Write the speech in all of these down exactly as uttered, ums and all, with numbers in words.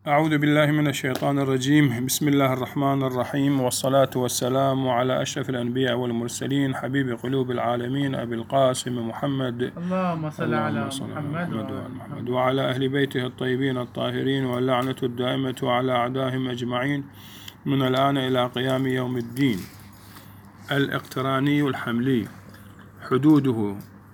أعوذ بالله من الشيطان الرجيم. بسم الله الرحمن الرحيم، والصلاة والسلام على أشرف الأنبياء والمرسلين، حبيب قلوب العالمين، أبي القاسم محمد اللهم صل على محمد محمد وآل محمد وعلى أهل بيته الطيبين الطاهرين، واللعنة الدائمة على أعدائهم أجمعين من الآن إلى قيام يوم الدين. الاقتراني الحملي. حدوده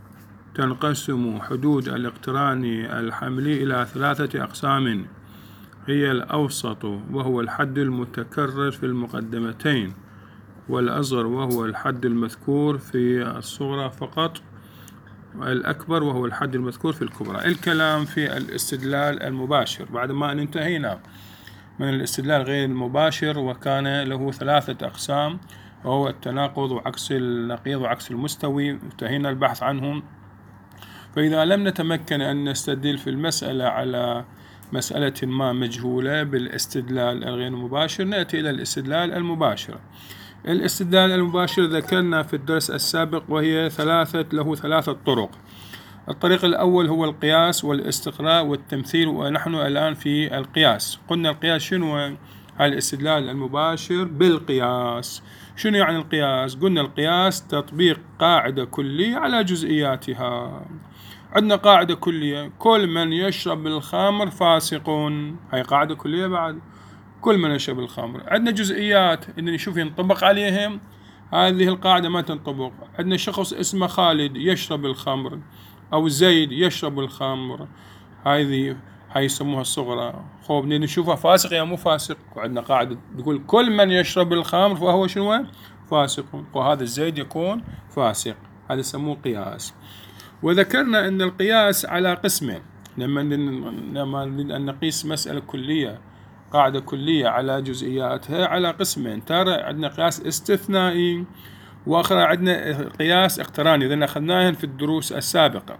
تنقسم حدود الاقتراني الحملي إلى ثلاثة أقسام، هي الأوسط وهو الحد المتكرر في المقدمتين، والأصغر وهو الحد المذكور في الصغرى فقط، والأكبر وهو الحد المذكور في الكبرى. الكلام في الاستدلال المباشر بعد ما انتهينا من الاستدلال غير المباشر، وكان له ثلاثة أقسام، وهو التناقض وعكس النقيض وعكس المستوي، انتهينا البحث عنهم. فإذا لم نتمكن أن نستدل في المسألة على مسألة ما مجهولة بالاستدلال الغير مباشر، نأتي إلى الاستدلال المباشر. الاستدلال المباشر ذكرنا في الدرس السابق، وهي ثلاثة له ثلاثة طرق. الطريق الأول هو القياس والاستقراء والتمثيل، ونحن الآن في القياس. قلنا القياس شنو؟ الاستدلال المباشر بالقياس. شنو يعني القياس؟ قلنا القياس تطبيق قاعدة كلية على جزئياتها. عندنا قاعدة كلية: كل من يشرب الخمر فاسق. هاي قاعدة كلية بعد، كل من يشرب الخمر. عندنا جزئيات إن نشوف ينطبق عليهم، هذه القاعدة ما تنطبق. عندنا شخص اسمه خالد يشرب الخمر، أو زيد يشرب الخمر، هذه هاي يسموها الصغرى. خوب نشوفها فاسق يا مو فاسق. وعندنا قاعدة تقول كل من يشرب الخمر فهو شنو؟ فاسق، وهذا الزيد يكون فاسق. هذا يسموه قياس. وذكرنا أن القياس على قسمين. لما لما نريد أن نقيس مسألة كلية، قاعدة كلية على جزئياتها، على قسمين: ترى عندنا قياس استثنائي، وآخر عندنا قياس اقتراني، لأن أخذناهن في الدروس السابقة.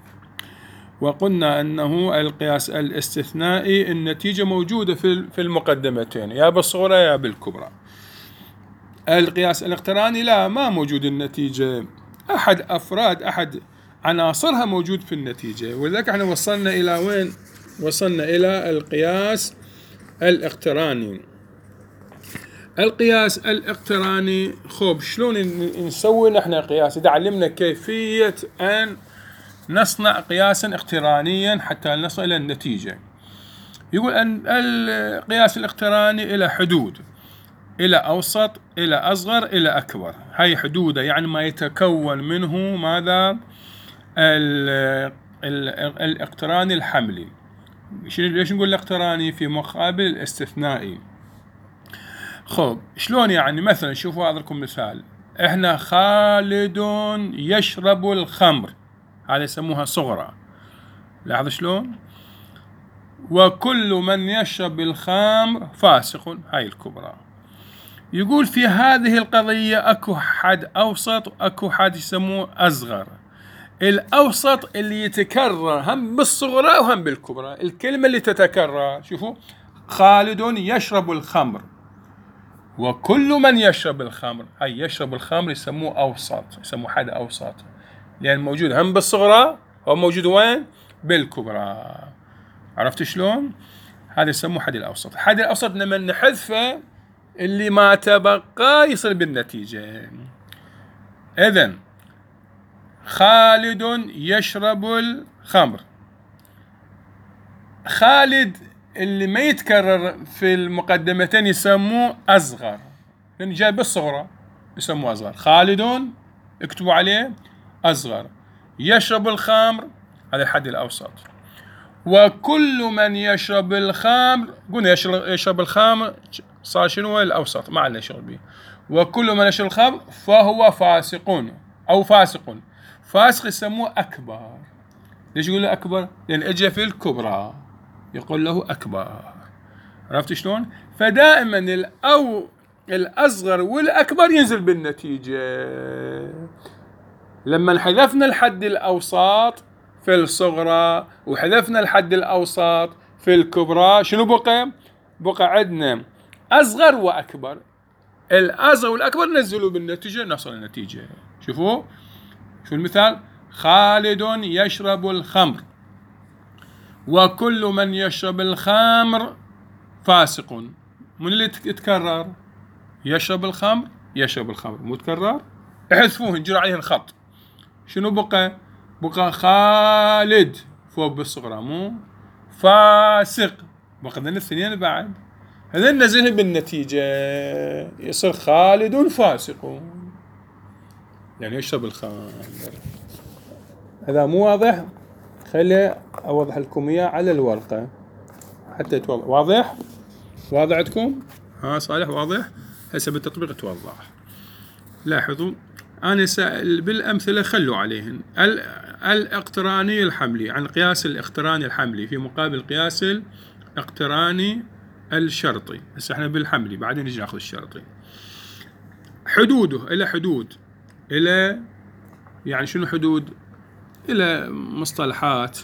وقلنا أنه القياس الاستثنائي النتيجة موجودة في المقدمتين، يا بالصغرى يا بالكبرى. القياس الاقتراني لا، ما موجود النتيجة، أحد أفراد أحد عناصرها موجود في النتيجة. ولذلك احنا وصلنا إلى وين؟ وصلنا إلى القياس الاقتراني. القياس الاقتراني، خوب شلون نسوي نحن قياس؟ إذا علمنا كيفية أن نصنع قياسا اقترانيا حتى نصل إلى النتيجة. يقول أن القياس الاقتراني إلى حدود: إلى أوسط، إلى أصغر، إلى أكبر. هاي حدوده يعني ما يتكون منه ماذا؟ الاقتراني الحملي. ليش نقول الاقتراني في مقابل الاستثنائي؟ خب شلون يعني؟ مثلا شوفوا هذا لكم مثال: احنا خالد يشرب الخمر، هذا يسموها صغرى. لاحظوا شلون؟ وكل من يشرب الخمر فاسق، هاي الكبرى. يقول في هذه القضية اكو حد اوسط واكو حد يسموه اصغر. الأوسط اللي يتكرر هم بالصغرى وهم بالكبرى. الكلمة اللي تتكرر، شوفوا: خالد يشرب الخمر، وكل من يشرب الخمر. هاي يشرب الخمر يسموه أوسط، يسموه حد أوسط، لأن موجود هم بالصغرى وموجود وين؟ بالكبرى. عرفت شلون؟ هذا يسموه حد الأوسط. حد الأوسط لما نحذفه اللي ما تبقى يصل بالنتيجة. إذن خالد يشرب الخمر، خالد اللي ما يتكرر في المقدمتين يسموه أصغر، لأن جاي بالصغرى يسموه أصغر. خالد اكتبوا عليه أصغر. يشرب الخمر هذا الحد الأوسط. وكل من يشرب الخمر، قلنا يشرب, يشرب الخمر صار شنو؟ الأوسط، ما عليه شغل به. وكل من يشرب الخمر فهو فاسق أو فاسق. فاسق يسموه أكبر. ليش يقول له أكبر؟ لأن أجى في الكبرى يقول له أكبر. عرفت شلون؟ فدائما الأو الأصغر والأكبر ينزل بالنتيجة. لما حذفنا الحد الأوسط في الصغرى وحذفنا الحد الأوسط في الكبرى، شنو بقى؟ بقى عندنا أصغر وأكبر. الأصغر والأكبر نزلوا بالنتيجة، نصل النتيجة. شوفوا شو المثال: خالد يشرب الخمر، وكل من يشرب الخمر فاسق. من اللي يتكرر؟ يشرب الخمر يشرب الخمر مو تكرر، احذفوه انجروا عليهن خط. شنو بقى؟ بقى خالد فوق بالصغرى مو فاسق، بقى ذن الاثنين بعد، هذا نزله بالنتيجة يصير خالد فاسق، يعني يشرب الخمر. هذا مو واضح؟ خلي أوضح لكم إياه على الورقة حتى توضح. واضح؟ واضح عندكم؟ ها صالح واضح؟ هسه بالتطبيق توضح. لاحظوا أنا سأل بالأمثلة خلوا عليهن. الاقتراني الحملي عن قياس الاقتراني الحملي في مقابل قياس الاقتراني الشرطي. هسه احنا بالحملي بعدين نجي ناخذ الشرطي. حدوده إلى حدود، إلى يعني شنو حدود؟ إلى مصطلحات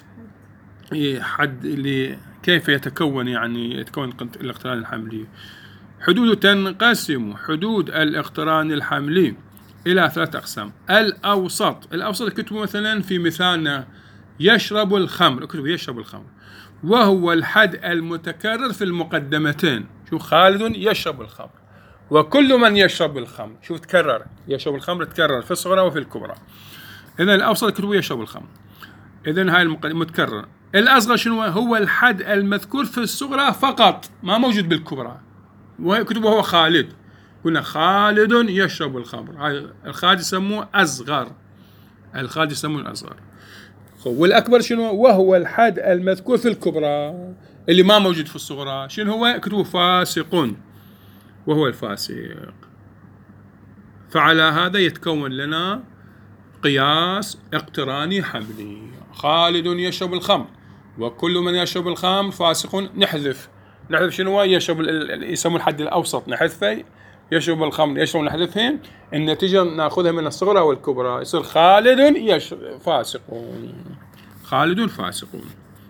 حد اللي كيف يتكون، يعني يتكون الاقتران الحملي. حدوده تنقسم حدود الاقتران الحملي إلى ثلاث أقسام. الأوسط، الأوسط كتبوا مثلا في مثالنا يشرب الخمر، كتبوا يشرب الخمر، وهو الحد المتكرر في المقدمتين. شوف خالد يشرب الخمر وكل من يشرب الخمر، شوف تكرر، يشرب الخمر تكرر في الصغرى وفي الكبرى. إذا الأوسط كتبوا يشرب الخمر، إذا هاي المتكرر. الأصغر شنو هو؟ الحد المذكور في الصغرى فقط، ما موجود بالكبرى، وكتبوا هو خالد. قلنا خالد يشرب الخمر، هاي الخالد يسموه أصغر، الخالد يسموه الأصغر. والأكبر شنو؟ وهو الحد المذكور في الكبرى اللي ما موجود في الصغرى، شنو هو؟ كتبوا فاسق، وهو الفاسق. فعلى هذا يتكون لنا قياس اقتراني حملي. خالد يشرب الخمر وكل من يشرب الخمر فاسق. نحذف نحذف شنو؟ يشرب يسمون الحد الأوسط نحذفه، يشرب الخمر يشرب نحذفهم، النتيجة ناخذها من الصغرى والكبرى، يصير خالد يشرب فاسقون، خالد فاسقون.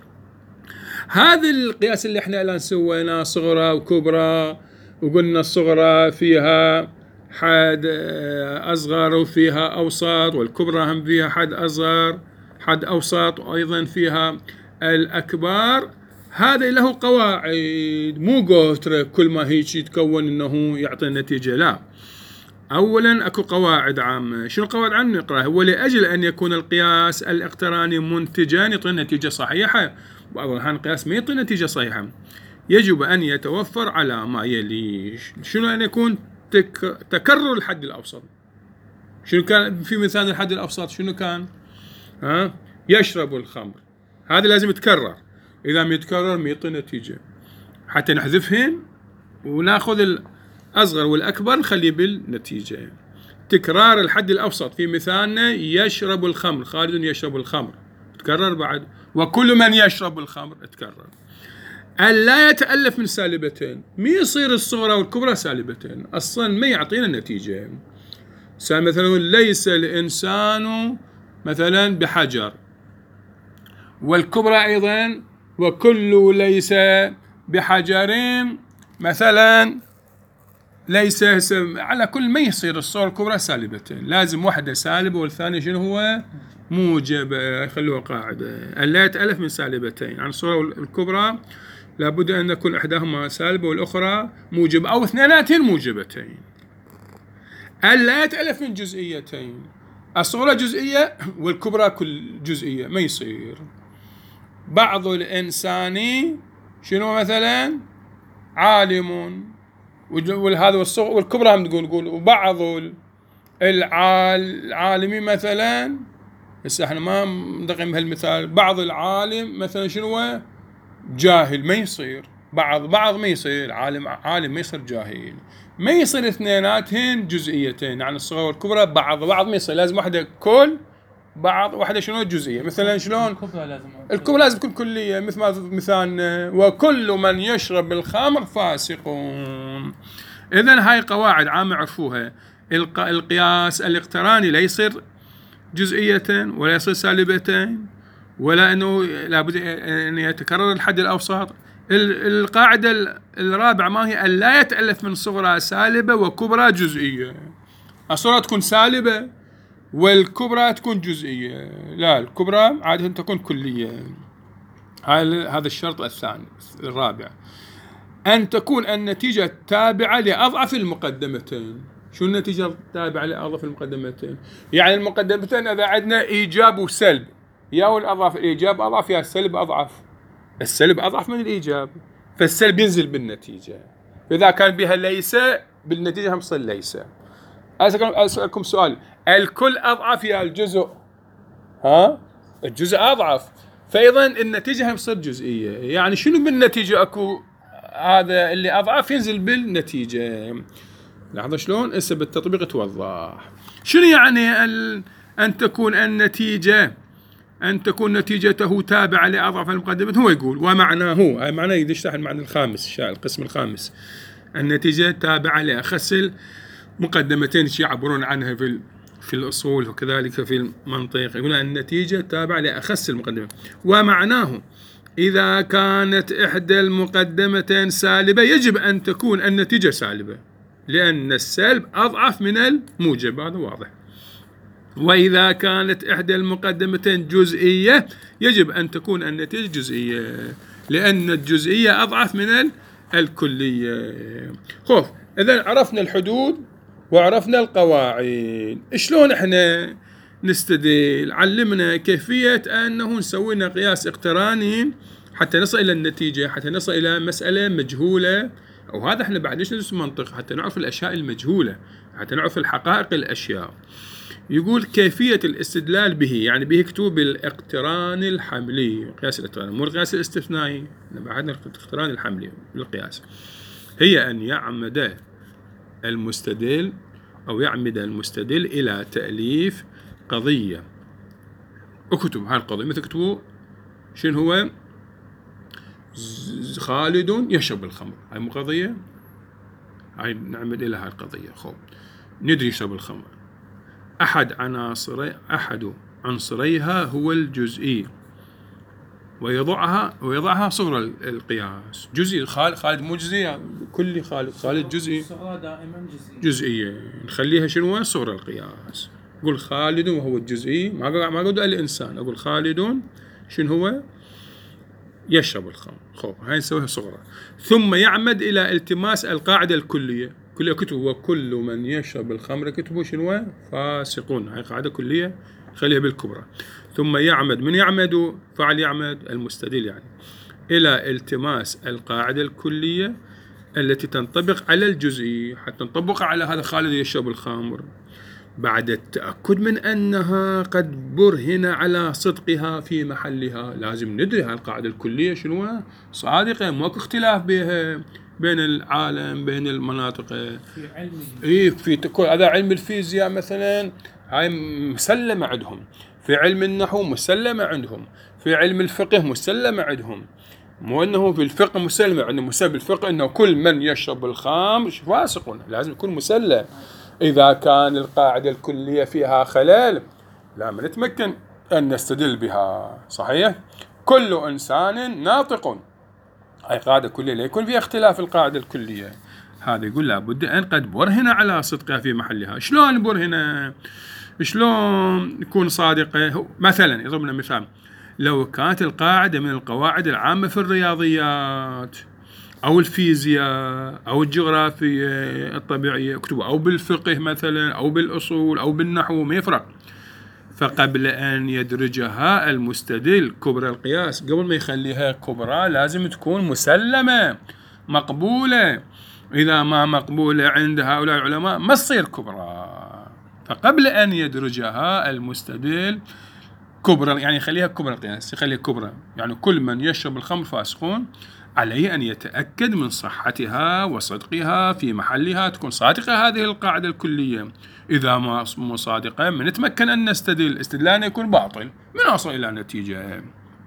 هذا القياس اللي احنا الآن سويناه صغرى وكبرى، وقلنا الصغرى فيها حد أصغر وفيها أوسط، والكبرى هم فيها حد أصغر حد أوسط، وأيضا فيها الأكبر. هذا له قواعد، مو قوترة كل ما هيك يتكون إنه يعطي النتيجة، لا. أولا أكو قواعد عامة. شنو قواعد عامة نقرأها؟ هو لأجل أن يكون القياس الاقتراني منتجا يعطي نتيجة صحيحة، وبعض الأحيان القياس ما يعطي نتيجة صحيحة، يجب أن يتوفر على ما يلي. شنو أن يكون تك... تكرر الحد الأوسط. شنو كان في مثال الحد الأوسط؟ شنو كان؟ ها؟ يشرب الخمر، هذا لازم يتكرر، إذا ما يتكرر ما يعطي نتيجة، حتى نحذفهن وناخذ الأصغر والأكبر نخليه بالنتيجة. تكرار الحد الأوسط في مثالنا يشرب الخمر، خالد يشرب الخمر تكرر بعد، وكل من يشرب الخمر تكرر. ألا يتألف من سالبتين، ما يصير الصغرى والكبرى سالبتين أصلا ما يعطينا نتيجة. مثلا ليس الإنسان مثلا بحجر، والكبرى أيضا وكل ليس بحجرين مثلا ليس، على كل ما يصير الصورة الكبرى سالبتين، لازم واحدة سالبة والثانية شنو هو؟ موجبة. خلوها قاعدة، ألا يتألف من سالبتين. عن الصورة الكبرى لابد أن تكون إحداهما سالبة والأخرى موجبة، أو اثنيناتين موجبتين. ألا يتألف من جزئيتين، الصورة جزئية والكبرى كل جزئية، ما يصير. بعض الإنسان شنو مثلا؟ عالم، وهذا والصغر والكبرى هم تقول نقول. وبعض العالمين مثلا، هسه احنا ما ندقم بهالمثال، بعض العالم مثلا شنو هو؟ جاهل، ما يصير. بعض بعض ما يصير، عالم عالم ما يصير جاهل، ما يصير اثنيناتهن جزئيتين، يعني الصغرى والكبرى بعض بعض ما يصير، لازم واحدة كل بعض، واحدة شنو جزئية. مثلا شلون؟ الكبرى لازم الكبرى لازم تكون كلية، مثل ما مثال وكل من يشرب الخمر فاسقون. إذن هاي قواعد عامة عرفوها. القياس الاقتراني لا يصير جزئيتين ولا يصير سالبتين، ولا أنه لابد أن يتكرر الحد الأوسط. القاعدة الرابعة ما هي؟ أن لا يتألف من صغرى سالبة وكبرى جزئية. الصغرى تكون سالبة والكبرى تكون جزئية، لا، الكبرى عادة تكون كلية. هذا الشرط الثاني الرابع. أن تكون النتيجة تابعة لأضعف المقدمتين. شو النتيجة التابعة لأضعف المقدمتين؟ يعني المقدمتين إذا عندنا إيجاب وسلب، يا الأضعف الإيجاب أضعف يا السلب أضعف. السلب أضعف من الإيجاب، فالسلب ينزل بالنتيجة. فإذا كان بها ليس بالنتيجة هم تصير ليس. أسألكم سؤال، الكل أضعف يا الجزء؟ ها؟ الجزء أضعف، فأيضا النتيجة هم تصير جزئية. يعني شنو بالنتيجة أكو هذا اللي أضعف ينزل بالنتيجة. لاحظوا شلون؟ هسه بالتطبيق توضح. شنو يعني ال... أن تكون النتيجة أن تكون نتيجته تابعة لأضعف المقدمات؟ هو يقول ومعناه، هاي معناه يشرح المعنى الخامس، القسم الخامس، النتيجة تابعة لأخس المقدمتين يعبرون عنها في في الأصول وكذلك في المنطق. يقول النتيجة تابعة لأخس المقدمة. ومعناه إذا كانت إحدى المقدمتين سالبة يجب أن تكون النتيجة سالبة، لأن السلب أضعف من الموجب، هذا واضح. وإذا كانت إحدى المقدمتين جزئية يجب أن تكون النتيجة جزئية، لأن الجزئية أضعف من الكلية. خوف، إذا عرفنا الحدود وعرفنا القواعد، شلون إحنا نستدل؟ علمنا كيفية أنه نسوي لنا قياس اقتراني حتى نصل إلى النتيجة، حتى نصل إلى مسألة مجهولة. وهذا إحنا بعد ليش ندرس المنطق؟ حتى نعرف الأشياء المجهولة، حتى نعرف الحقائق الأشياء. يقول كيفية الاستدلال به، يعني به كتب الاقتران الحملي، قياس الاقتران مو القياس الاستثنائي، بعدنا الاقتران الحملي للقياس، هي أن يعمد المستدل أو يعمد المستدل إلى تأليف قضية. اكتب هاي القضية، مثل اكتبوا شنو هو خالد يشرب الخمر، هاي مو قضية، هاي نعمد إلى هاي القضية. خوف ندري يشرب الخمر، أحد عناصر أحد عنصريها هو الجزئي، ويضعها ويضعها صغر القياس. جزئي خالد خالد مو جزئي كلي، خالد خالد جزئي، دائما جزئية نخليها شنو صغر القياس. أقول خالد وهو الجزئي، ما ما أقول الإنسان، أقول خالد شنو هو يشرب الخمر. خوف هاي نسويها صغرى. ثم يعمد إلى التماس القاعدة الكلية. كل كتبوا وكل من يشرب الخمر كتبوا شنو فاسقون، هاي قاعدة كلية خليها بالكبرى. ثم يعمد، من يعمد؟ فعل يعمد المستدل يعني، إلى التماس القاعدة الكلية التي تنطبق على الجزئي، حتى نطبق على هذا خالد يشرب الخمر بعد التأكد من أنها قد برهن على صدقها في محلها. لازم ندري هالقاعدة الكلية شنو صادقة، ماكو اختلاف بها بين العالم بين المناطق. في علم إيه في هذا علم الفيزياء مثلا هاي مسلمة عندهم، في علم النحو مسلمة عندهم، في علم الفقه مسلمة عندهم. مو انه في الفقه مسلمة عندهم، مسلم الفقه انه كل من يشرب الخمر فاسق، لازم يكون مسلم. إذا كان القاعدة الكلية فيها خلل لا نتمكن أن نستدل بها. صحيح؟ كل إنسان ناطق، هاي قاعدة كلية لا يكون فيها اختلاف القاعدة الكلية. هذا يقول لابد أن قد برهن على صدقها في محلها. شلون برهن؟ شلون يكون صادقة؟ مثلا يضرب لنا مثال، لو كانت القاعدة من القواعد العامة في الرياضيات أو الفيزياء أو الجغرافيا الطبيعية اكتبوا، أو بالفقه مثلا أو بالأصول أو بالنحو، ما يفرق. فقبل أن يدرجها المستدل كبرى القياس، قبل ما يخليها كبرى لازم تكون مسلمة مقبولة. إذا ما مقبولة عند هؤلاء العلماء ما تصير كبرى. فقبل أن يدرجها المستدل كبرى، يعني يخليها كبرى القياس، يخليها كبرى يعني كل من يشرب الخمر فاسقون، عليه أن يتأكد من صحتها وصدقها في محلها، تكون صادقة هذه القاعدة الكلية. إذا ما مو صادقة من نتمكن أن نستدل، استدلالنا يكون باطل، من أصل إلى نتيجة.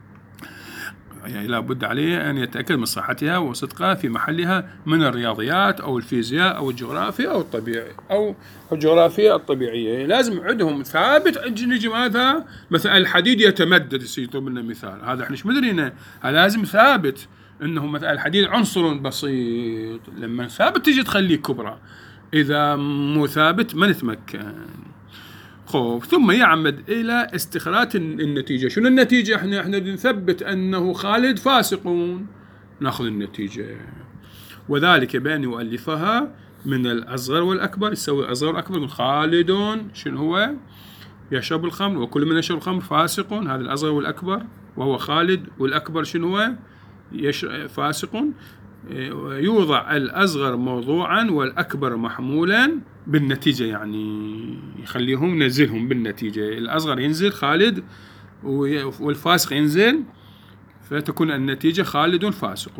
يعني لابد عليه أن يتأكد من صحتها وصدقها في محلها من الرياضيات أو الفيزياء أو الجغرافيا أو الطبيعي أو الجغرافيا الطبيعية. لازم عندهم ثابت. نجي ماذا مثلا الحديد يتمدد، يطلب لنا مثال، هذا احنا ايش مدرينا، هذا لازم ثابت انه مثلا الحديد عنصر بسيط، لما ثابت تجي تخليه كبرى، اذا مو ثابت ما نتمكن. خوف ثم يعمد الى استخراج النتيجه. شنو النتيجه؟ احنا احنا نثبت انه خالد فاسقون، ناخذ النتيجه. وذلك بأن يؤلفها من الأصغر والأكبر. يسوي الأصغر والأكبر يقول خالد شنو هو يشرب الخمر وكل من يشرب الخمر فاسق، هذا الأصغر والأكبر، وهو خالد، والأكبر شنو هو فاسق. يوضع الأصغر موضوعا والأكبر محمولا بالنتيجة، يعني يخليهم نزلهم بالنتيجة، الأصغر ينزل خالد والفاسق ينزل، فتكون النتيجة خالد فاسق.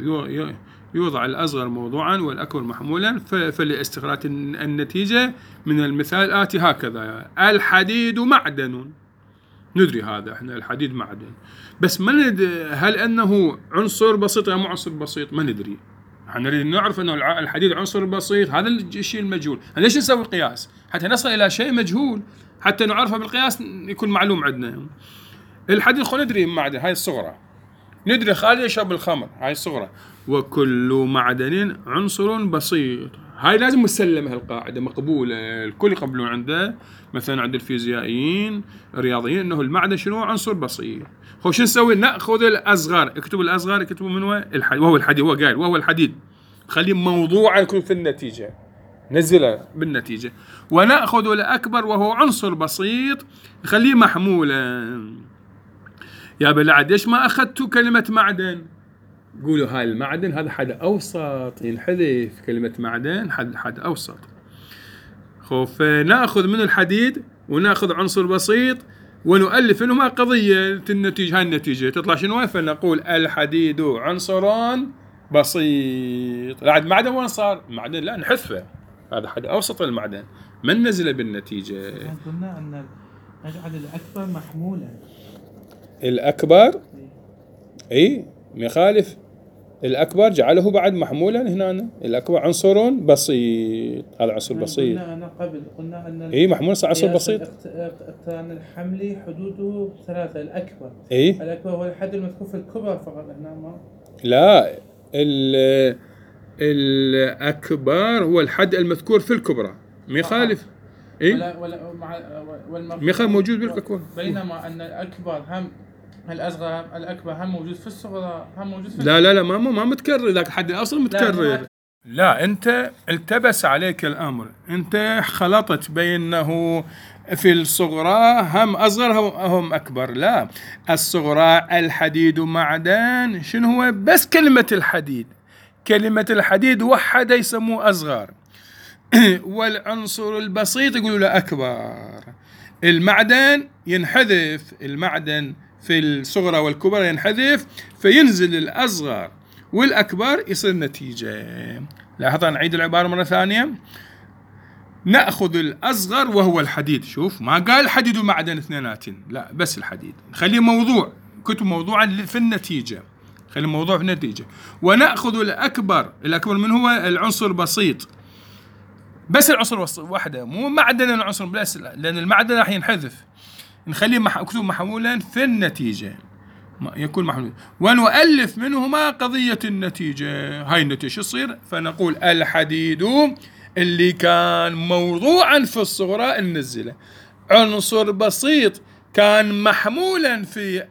يوضع الأصغر موضوعا والأكبر محمولا. فلاستخراج النتيجة من المثال الآتي هكذا: الحديد معدن. ندري هذا احنا الحديد معدن، بس ما ندري هل أنه عنصر بسيط أو عنصر بسيط، ما ندري. احنا نريد نعرف أنه الحديد عنصر بسيط، هذا الشيء المجهول. ليش نسوي قياس؟ حتى نصل إلى شيء مجهول، حتى نعرفه بالقياس يكون معلوم عندنا. الحديد خو ندري معدن، هاي الصغرى. ندري خالد يشرب الخمر، هاي الصغرى. وكل معدن عنصر بسيط، هاي لازم مسلمة القاعدة مقبولة، الكل يقبلون عنده. مثلا عند الفيزيائيين الرياضيين انه المعدن شنو عنصر بسيط. خو شو نسوي؟ ناخذ الاصغر، اكتب الاصغر، اكتبوا من هو الحديد، وهو الحديد، هو قايل وهو الحديد، خليه موضوعا يكون في النتيجة، نزله بالنتيجة. وناخذ الاكبر وهو عنصر بسيط، نخليه محمولا. يا بلعد ليش ما اخذتوا كلمة معدن؟ قولوا هاي المعدن هذا حد أوسط، ينحذف كلمة معدن حد حد أوسط. خوف نأخذ من الحديد ونأخذ عنصر بسيط ونؤلف إنهما قضية النتيجة. هاي النتيجة تطلع شنو؟ فنقول الحديد عنصر بسيط. لا عاد معدن وين صار؟ معدن لا نحذفه، هذا حد أوسط المعدن، ما ننزله بالنتيجة. قلنا أن نجعل الأكبر محمولا. الأكبر إيه يخالف، الأكبر جعله بعد محمولا هنا. الأكبر عنصر بسيط، هذا عنصر بسيط. قلنا أنا قبل قلنا أن إيه محمول صار عنصر بسيط. اقتران الحملي حدوده ثلاثة. الأكبر إيه الأكبر هو الحد المذكور في الكبرى فقط. هنا ما لا، ال الأكبر هو الحد المذكور في الكبرى، ما يخالف. إيه ولا ولا مع ما يخالف، موجود بالكبرى. بينما أن الأكبر هم الأصغر، الأكبر هم موجود في الصغرى، هم موجود في لا لا لا ما ما متكرر، ذاك الحد الأصل متكرر. لا, لا أنت التبس عليك الأمر، أنت خلطت بينه في الصغرى هم أصغر هم أكبر. لا، الصغرى الحديد معدن شنو هو؟ بس كلمة الحديد، كلمة الحديد وحده يسموه أصغر. والعنصر البسيط يقولوا له أكبر. المعدن ينحذف، المعدن في الصغرى والكبرى ينحذف، فينزل الأصغر والأكبر يصير نتيجة. لاحظوا نعيد العبارة مرة ثانية: نأخذ الأصغر وهو الحديد. شوف ما قال الحديد ومعدن اثنينات، لا بس الحديد، نخليه موضوع، كتب موضوعا في النتيجة، خلي الموضوع في النتيجة. ونأخذ الأكبر، الأكبر من هو العنصر بسيط، بس العنصر واحدة، مو معدن العنصر بس، لأن المعدن راح ينحذف، نخليه مكتوب محمولا في النتيجة، يكون محمول. ونؤلف منهما قضية النتيجة. هاي النتيجة شو تصير؟ فنقول الحديد اللي كان موضوعا في الصغرى ننزله، عنصر بسيط كان محمولا في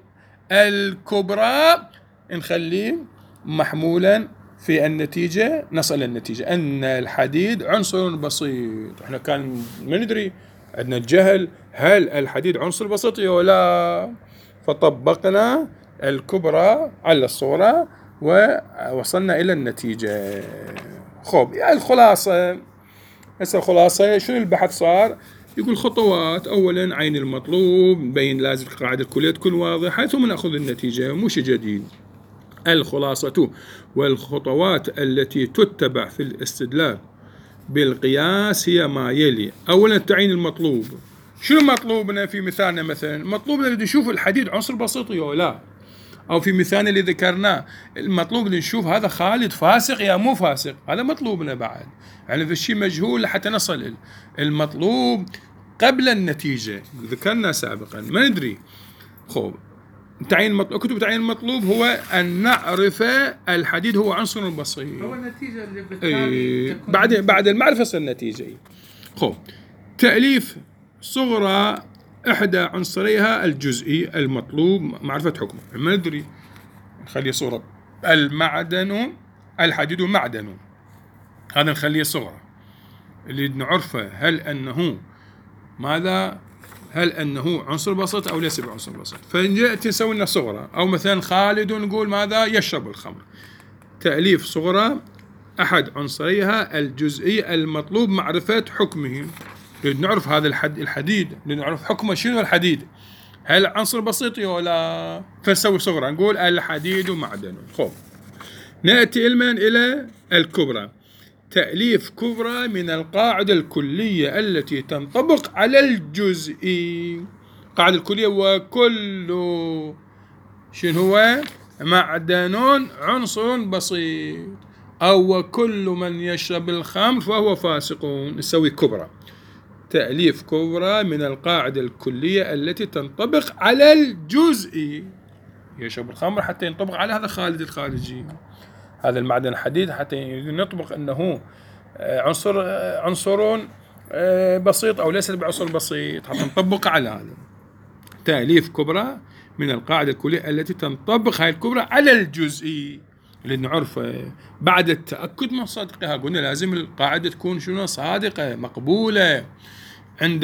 الكبرى نخليه محمولا في النتيجة، نصل النتيجة أن الحديد عنصر بسيط. احنا كان ما ندري، عندنا الجهل، هل الحديد عنصر بسيط ولا؟ فطبقنا الكبرى على الصغرى ووصلنا إلى النتيجة. خب يعني الخلاصة، هسه الخلاصة شنو البحث صار؟ يقول خطوات: أولا عين المطلوب، بين لازم القاعدة الكلية تكون واضحة، ثم نأخذ النتيجة، مش جديد. الخلاصة والخطوات التي تتبع في الاستدلال بالقياس هي ما يلي: أولا تعيين المطلوب. شنو مطلوبنا في مثالنا؟ مثلا مطلوبنا اللي نشوف الحديد عنصر بسيط ولا لا، أو في مثال اللي ذكرناه المطلوب اللي نشوف هذا خالد فاسق يا مو فاسق، هذا مطلوبنا بعد، يعني في الشيء مجهول لحتى نصل المطلوب قبل النتيجة، ذكرنا سابقا ما ندري. خب تعيين المطلوب، كتب تعيين المطلوب هو أن نعرف الحديد هو عنصر بسيط، هو النتيجة اللي بالتالي تكون بعد بعد المعرفة صار النتيجة. خب تأليف صغرى إحدى عنصريها الجزئي المطلوب معرفة حكمه، ما ندري، نخلي صورة: المعدن الحديد معدن، هذا نخليه صغرى اللي نعرفه هل أنه ماذا هل أنه عنصر بسيط أو ليس بعنصر بسيط. فنأتي نسوي لنا صغرى، أو مثلا خالد نقول ماذا يشرب الخمر، تأليف صغرى أحد عنصريها الجزئي المطلوب معرفة حكمه. نعرف هذا الحديد نعرف حكمه شنو الحديد، هل عنصر بسيط ولا، فنسوي صغرى نقول الحديد معدن. خب نأتي علما إلى الكبرى، تأليف كبرى من القاعدة الكلية التي تنطبق على الجزئي. القاعدة الكلية وكل شنو هو معدن عنصر بسيط، أو وكل من يشرب الخمر فهو فاسق. نسوي كبرى، تأليف كبرى من القاعدة الكلية التي تنطبق على الجزئي. يشرب الخمر حتى ينطبق على هذا خالد الخارجي، هذا المعدن الحديد حتى نطبق أنه عنصر عنصر بسيط أو ليس بعنصر بسيط حتى نطبق على هذا. تأليف كبرى من القاعدة الكلية التي تنطبق هاي الكبرى على الجزئي اللي نعرفه بعد التأكد من صدقها. قلنا لازم القاعدة تكون شنو صادقة مقبولة عند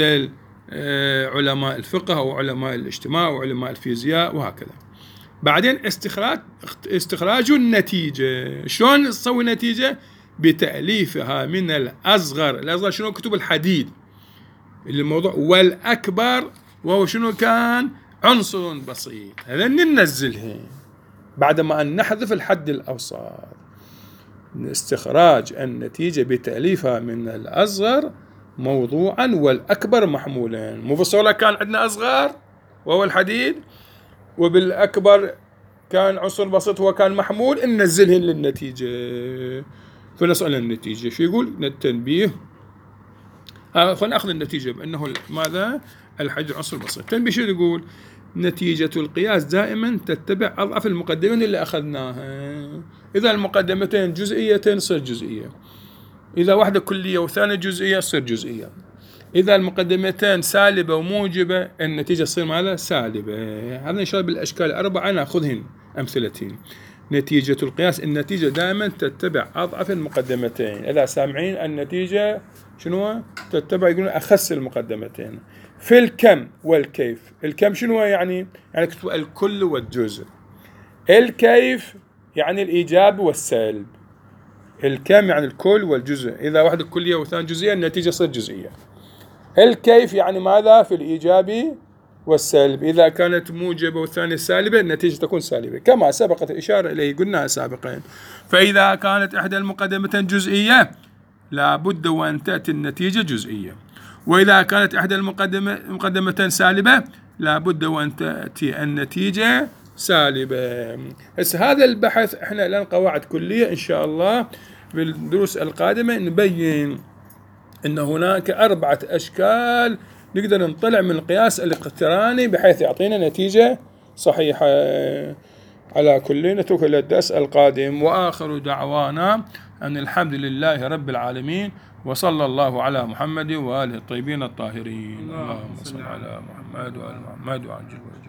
علماء الفقه وعلماء الاجتماع وعلماء الفيزياء وهكذا. بعدين استخراج استخراج النتيجة. شلون نسوي نتيجة؟ بتأليفها من الأصغر. الأصغر شنو؟ كتب الحديد اللي الموضوع، والأكبر وهو شنو كان عنصر بسيط. هذا ننزلها بعد ما أن نحذف الحد الأوسط. استخراج النتيجة بتأليفها من الأصغر موضوعا والأكبر محمولا. مو بالصورة كان عندنا أصغر وهو الحديد، وبالأكبر كان عنصر بسيط هو كان محمول، ننزلهن للنتيجة. فنسأل النتيجة شو يقول التنبيه. آه فنأخذ النتيجة بأنه ماذا الحديد عنصر بسيط. التنبيه شو يقول؟ نتيجة القياس دائما تتبع أضعف المقدمين اللي أخذناها. إذا المقدمتين جزئية تصير جزئية، إذا واحدة كلية وثانية جزئية تصير جزئية، إذا المقدمتين سالبة وموجبة النتيجة تصير ماذا سالبة. هذا إن شاء الله بالأشكال الأربعة نأخذهن أمثلتين. نتيجة القياس النتيجة دائما تتبع أضعف المقدمتين. إذا سامعين النتيجة شنو تتبع؟ يقولون أخس المقدمتين. في الكم والكيف. الكم شنو يعني؟ يعني الكل والجزء. الكيف يعني الإيجاب والسلب. الكم يعني الكل والجزء، إذا واحدة كلية وثانية جزئية النتيجة صار جزئية. الكيف يعني ماذا؟ في الإيجاب والسلب، إذا كانت موجبة والثانية سالبة النتيجة تكون سالبة كما سبقت الإشارة إليه قلناها سابقا. فإذا كانت إحدى المقدمتين جزئية لابد وأن تأتي النتيجة جزئية، وإذا كانت إحدى المقدمتين سالبة لابد وأن تأتي النتيجة سالبة. بس هذا البحث إحنا الآن قواعد كلية إن شاء الله بالدروس القادمة نبين أن هناك أربعة أشكال نقدر نطلع من القياس الاقتراني بحيث يعطينا نتيجة صحيحة. على كل نترك للدرس القادم، وآخر دعوانا أن الحمد لله رب العالمين، وصلى الله على محمد وآله الطيبين الطاهرين. اللهم صل على محمد وآل محمد وعجل